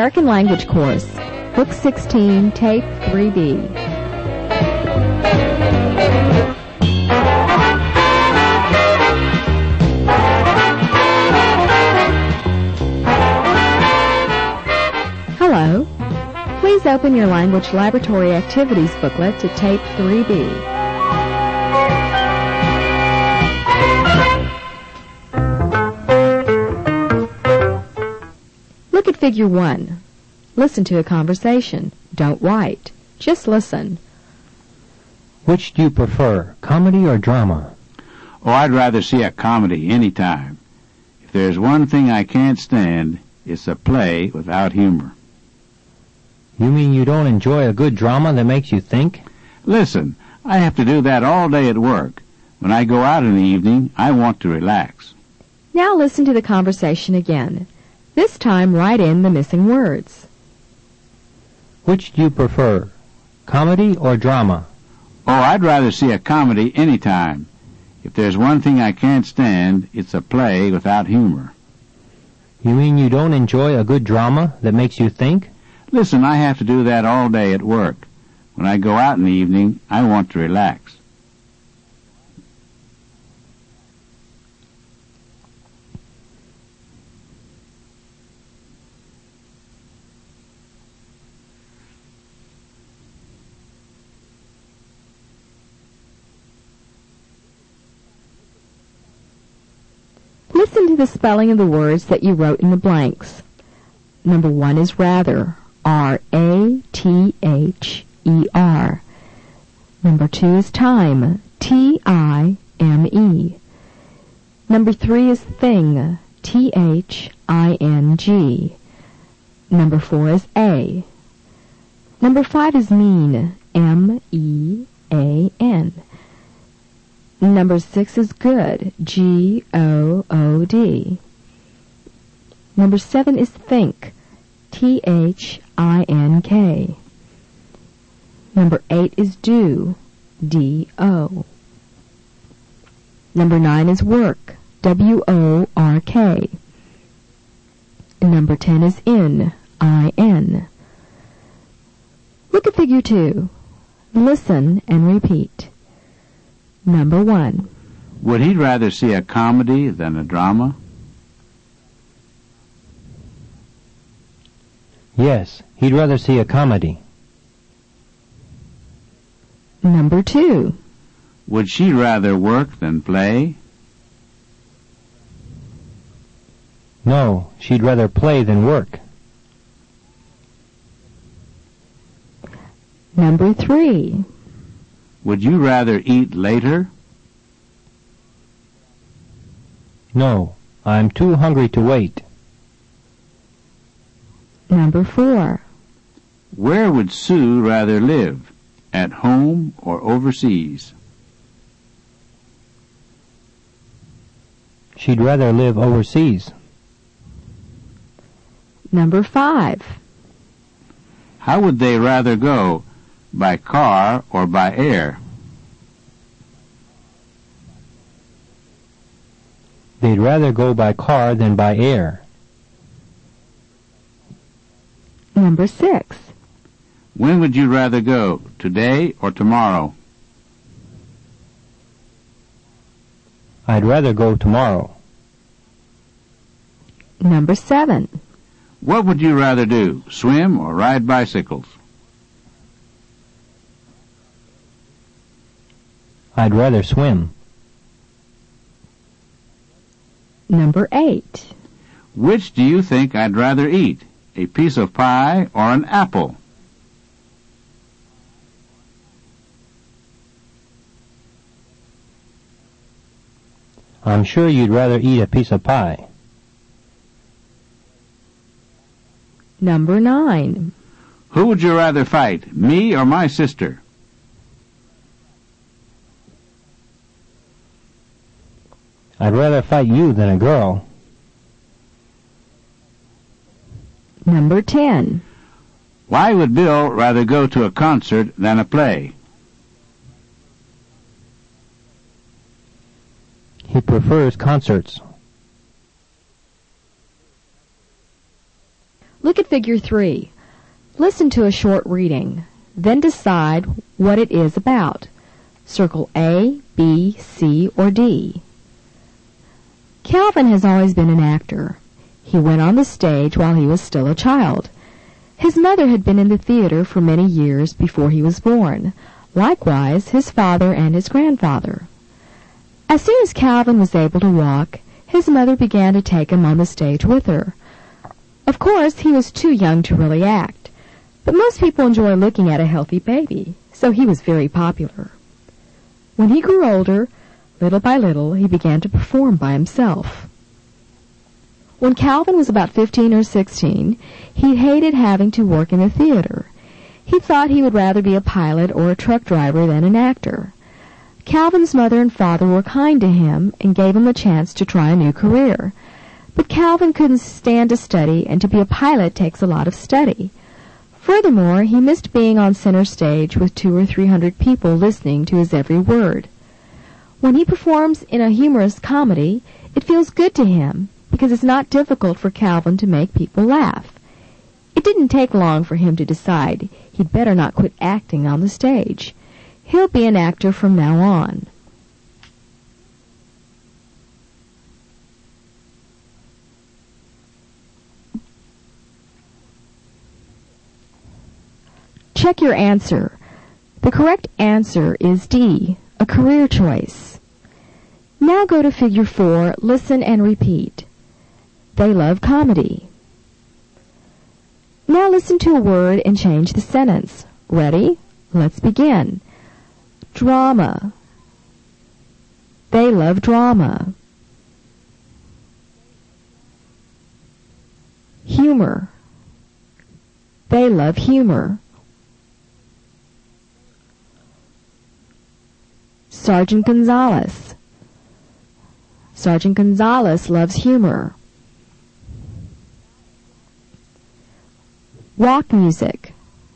American Language Course, Book 16, Tape 3B. Hello. Please open your Language Laboratory Activities booklet to Tape 3B. Look at Figure 1. Listen to a conversation. Don't write. Just listen. Which do you prefer, comedy or drama? Oh, I'd rather see a comedy any time. If there's one thing I can't stand, it's a play without humor. You mean you don't enjoy a good drama that makes you think? Listen, I have to do that all day at work. When I go out in the evening, I want to relax. Now listen to the conversation again. This time write in the missing words. Which do you prefer, comedy or drama? Oh, I'd rather see a comedy any time. If there's one thing I can't stand, it's a play without humor. You mean you don't enjoy a good drama that makes you think? Listen, I have to do that all day at work. When I go out in the evening, I want to relax. Listen to the spelling of the words that you wrote in the blanks. Number 1 is rather, R-A-T-H-E-R. Number 2 is time, T-I-M-E. Number 3 is thing, T-H-I-N-G. Number 4 is A. Number 5 is mean, M-E-A-N. Number 6 is good, G-O-O-D. Number 7 is think, T-H-I-N-K. Number 8 is do, D-O. Number 9 is work, W-O-R-K. Number 10 is in, I-N. Look at Figure 2. Listen and repeat. Number 1. Would he rather see a comedy than a drama? Yes, he'd rather see a comedy. Number 2. Would she rather work than play? No, she'd rather play than work. Number 3. Would you rather eat later? No, I'm too hungry to wait. Number 4. Where would Sue rather live, at home or overseas? She'd rather live overseas. Number 5. How would they rather go, by car or by air? They'd rather go by car than by air. Number 6. When would you rather go, today or tomorrow? I'd rather go tomorrow. Number 7. What would you rather do, swim or ride bicycles? I'd rather swim. Number 8. Which do you think I'd rather eat, a piece of pie or an apple? I'm sure you'd rather eat a piece of pie. Number 9. Who would you rather fight, me or my sister? I'd rather fight you than a girl. Number 10. Why would Bill rather go to a concert than a play? He prefers concerts. Look at Figure 3. Listen to a short reading. Then decide what it is about. Circle A, B, C, or D. Calvin has always been an actor. He went on the stage while he was still a child. His mother had been in the theater for many years before he was born. Likewise, his father and his grandfather. As soon as Calvin was able to walk, his mother began to take him on the stage with her. Of course, he was too young to really act, but most people enjoy looking at a healthy baby, so he was very popular. When he grew older, little by little, he began to perform by himself. When Calvin was about 15 or 16, he hated having to work in the theater. He thought he would rather be a pilot or a truck driver than an actor. Calvin's mother and father were kind to him and gave him a chance to try a new career. But Calvin couldn't stand to study, and to be a pilot takes a lot of study. Furthermore, he missed being on center stage with 200 or 300 people listening to his every word. When he performs in a humorous comedy, it feels good to him because it's not difficult for Calvin to make people laugh. It didn't take long for him to decide he'd better not quit acting on the stage. He'll be an actor from now on. Check your answer. The correct answer is D, a career choice. Now go to Figure 4, listen and repeat. They love comedy. Now listen to a word and change the sentence. Ready? Let's begin. Drama. They love drama. Humor. They love humor. Sergeant Gonzalez. Sergeant Gonzalez loves humor. Rock music.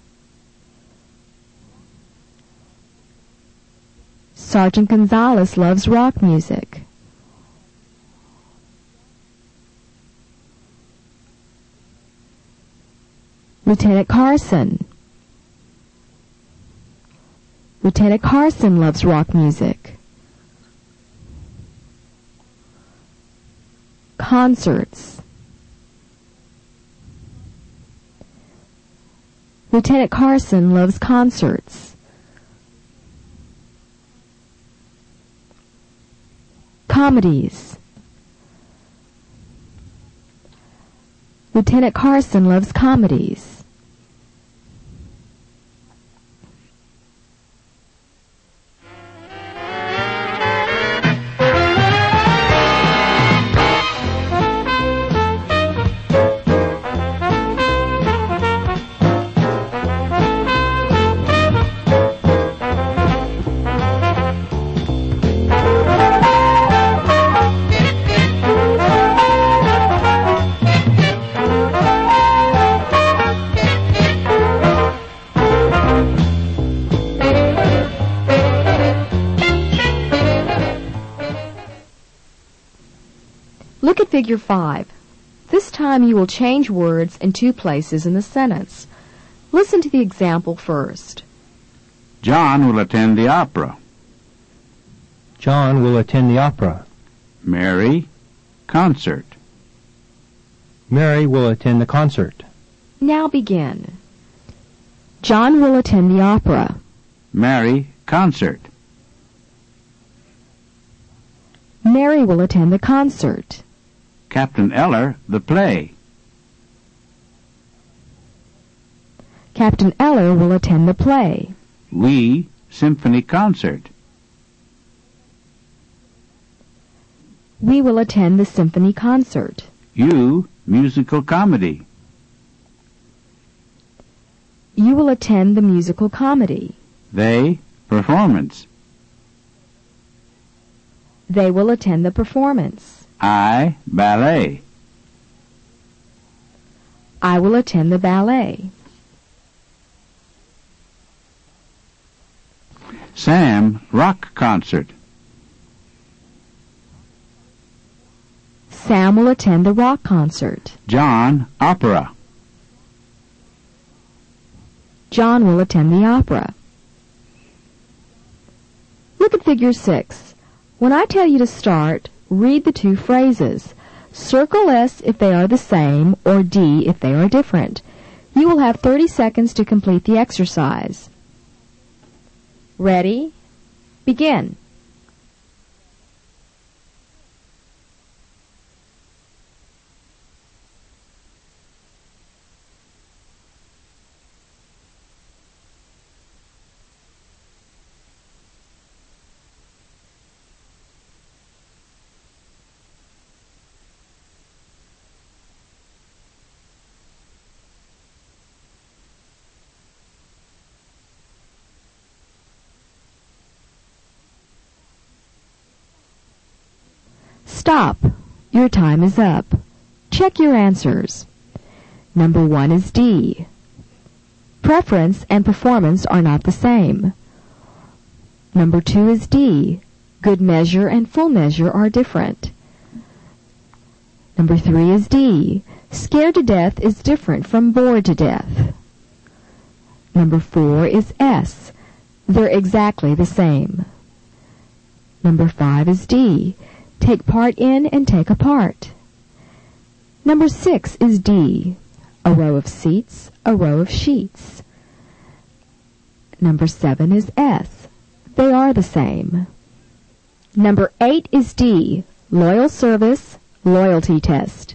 Sergeant Gonzalez loves rock music. Lieutenant Carson. Lieutenant Carson loves rock music. Concerts. Lieutenant Carson loves concerts. Comedies. Lieutenant Carson loves comedies. Look at Figure 5. This time you will change words in two places in the sentence. Listen to the example first. John will attend the opera. John will attend the opera. Mary, concert. Mary will attend the concert. Now begin. John will attend the opera. Mary, concert. Mary will attend the concert. Captain Eller, the play. Captain Eller will attend the play. We, symphony concert. We will attend the symphony concert. You, musical comedy. You will attend the musical comedy. They, performance. They will attend the performance. I, ballet. I will attend the ballet. Sam, rock concert. Sam will attend the rock concert. John, opera. John will attend the opera. Look at figure 6. When I tell you to start, read the two phrases. Circle S if they are the same, or D if they are different. You will have 30 seconds to complete the exercise. Ready? Begin. Stop. Your time is up. Check your answers. Number 1 is D. Preference and performance are not the same. Number 2 is D. Good measure and full measure are different. Number 3 is D. Scared to death is different from bored to death. Number 4 is S. They're exactly the same. Number 5 is D. Take part in and take apart. Number 6 is D. A row of seats, a row of sheets. Number 7 is S. They are the same. Number 8 is D. Loyal service, loyalty test.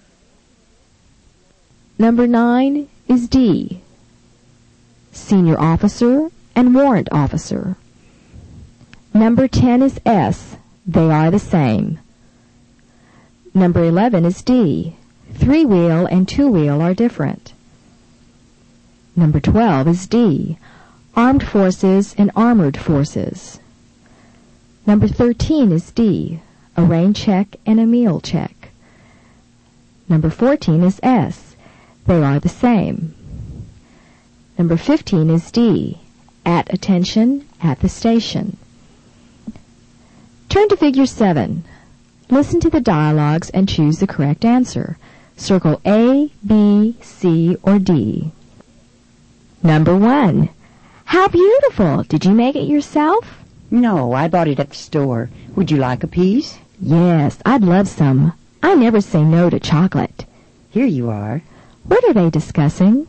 Number 9 is D. Senior officer and warrant officer. Number 10 is S. They are the same. Number 11 is D. 3-wheel and 2-wheel are different. Number 12 is D. Armed forces and armored forces. Number 13 is D. A rain check and a meal check. Number 14 is S. They are the same. Number 15 is D. At attention at the station. Turn to figure 7. Listen to the dialogues and choose the correct answer. Circle A, B, C, or D. Number 1. How beautiful! Did you make it yourself? No, I bought it at the store. Would you like a piece? Yes, I'd love some. I never say no to chocolate. Here you are. What are they discussing?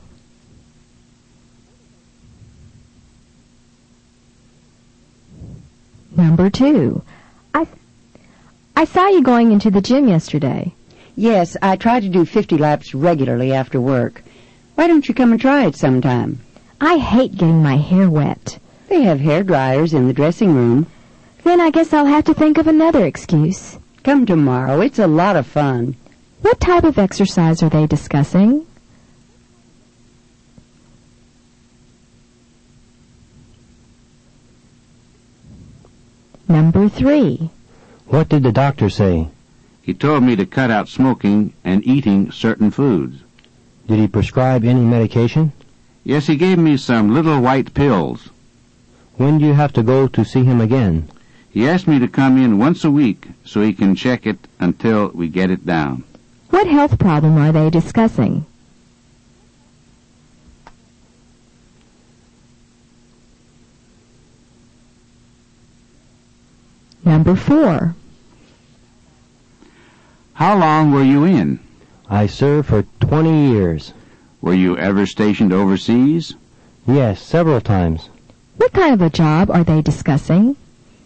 Number 2. I saw you going into the gym yesterday. Yes, I try to do 50 laps regularly after work. Why don't you come and try it sometime? I hate getting my hair wet. They have hair dryers in the dressing room. Then I guess I'll have to think of another excuse. Come tomorrow. It's a lot of fun. What type of exercise are they discussing? Number 3. What did the doctor say? He told me to cut out smoking and eating certain foods. Did he prescribe any medication? Yes, he gave me some little white pills. When do you have to go to see him again? He asked me to come in once a week so he can check it until we get it down. What health problem are they discussing? Number 4. How long were you in? I served for 20 years. Were you ever stationed overseas? Yes, several times. What kind of a job are they discussing?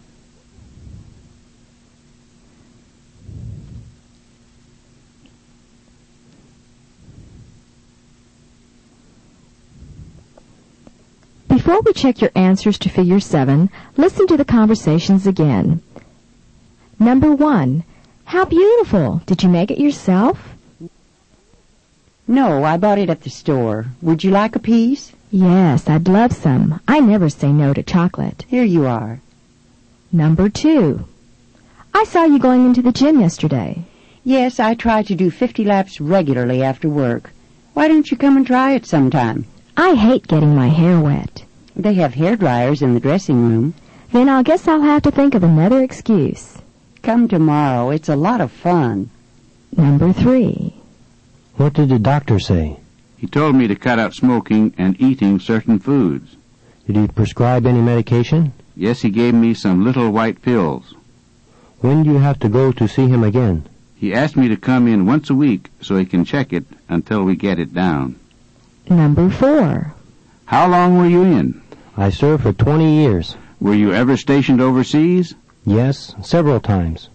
Before we check your answers to figure 7, listen to the conversations again. Number 1. How beautiful! Did you make it yourself? No, I bought it at the store. Would you like a piece? Yes, I'd love some. I never say no to chocolate. Here you are. Number 2. I saw you going into the gym yesterday. Yes, I try to do 50 laps regularly after work. Why don't you come and try it sometime? I hate getting my hair wet. They have hair dryers in the dressing room. Then I guess I'll have to think of another excuse. Come tomorrow. It's a lot of fun. Number 3. What did the doctor say? He told me to cut out smoking and eating certain foods. Did he prescribe any medication? Yes, he gave me some little white pills. When do you have to go to see him again? He asked me to come in once a week so he can check it until we get it down. Number 4. How long were you in? I served for 20 years. Were you ever stationed overseas? Yes, several times.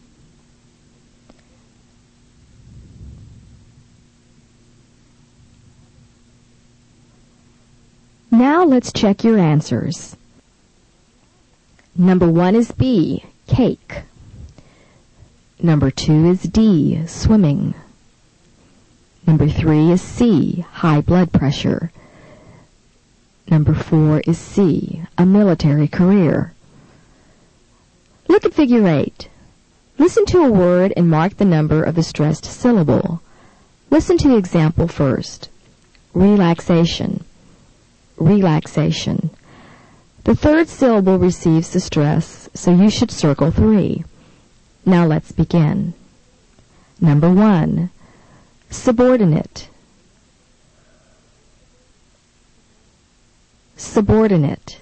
Now let's check your answers. Number 1 is B, cake. Number 2 is D, swimming. Number 3 is C, high blood pressure. Number 4 is C, a military career. Look at figure 8. Listen to a word and mark the number of the stressed syllable. Listen to the example first. Relaxation. Relaxation. The third syllable receives the stress, so you should circle 3. Now let's begin. Number 1. Subordinate. Subordinate.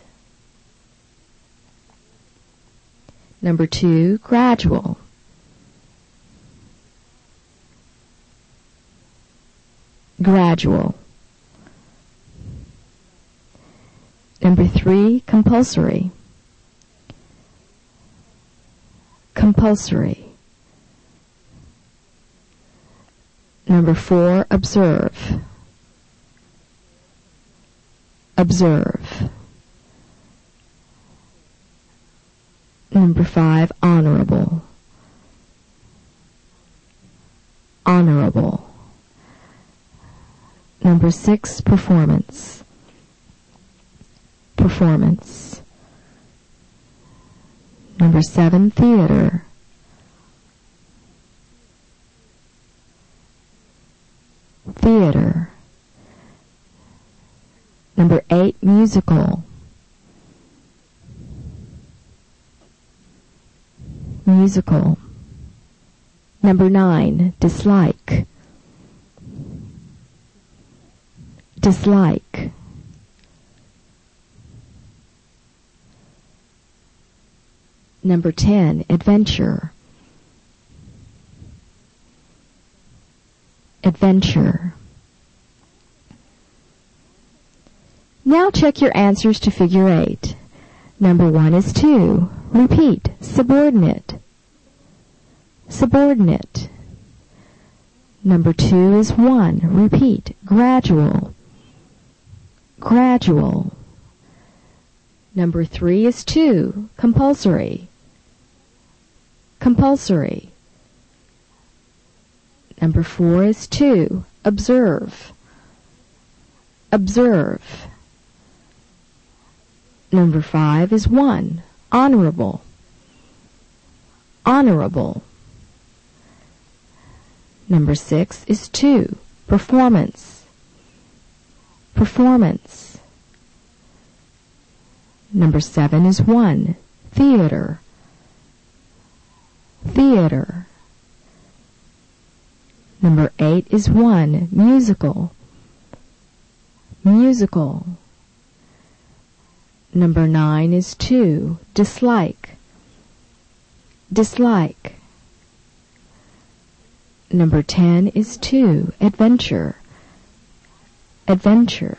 Number 2, gradual. Gradual. Number 3, compulsory. Compulsory. Number 4, observe. Observe. Number 5, honorable. Honorable. Number 6, performance. Performance. Number 7, theater. Theater. Number 8, musical. Musical. Number 9, dislike. Dislike. Number 10, adventure. Adventure. Now check your answers to figure 8. Number 1 is 2. Repeat. Subordinate. Subordinate. Number 2 is 1. Repeat. Gradual. Gradual. Number 3 is 2. Compulsory. Compulsory. Number 4 is 2. Observe. Observe. Number 5 is 1. Honorable. Honorable. Number 6 is 2. Performance. Performance. Number 7 is 1. Theater. Theater. Number 8 is 1. Musical. Musical. Number 9 is 2. Dislike. Dislike. Number 10 is 2. Adventure. Adventure.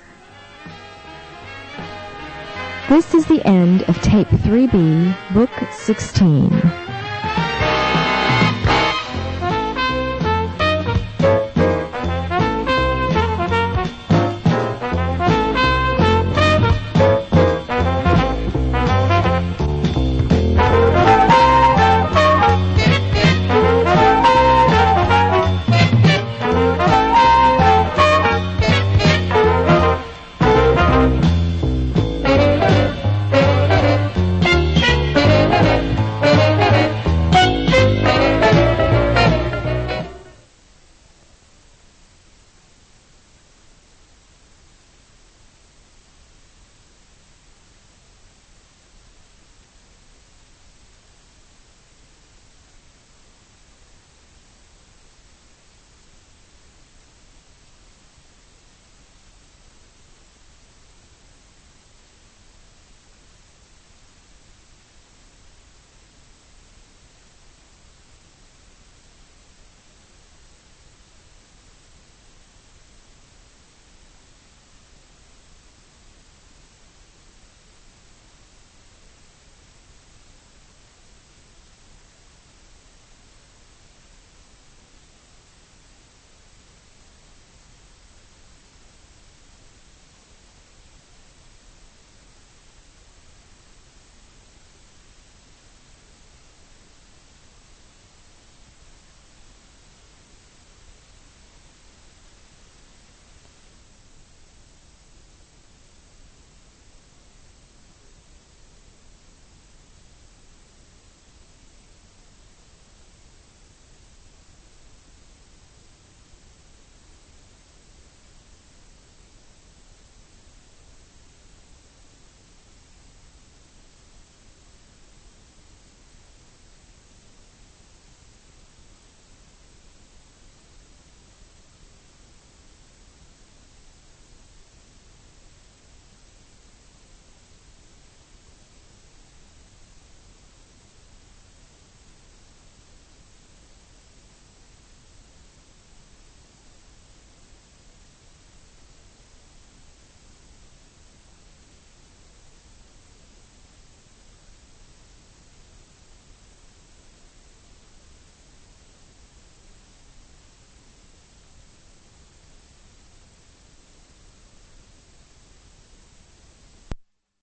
This is the end of Tape 3B, Book 16.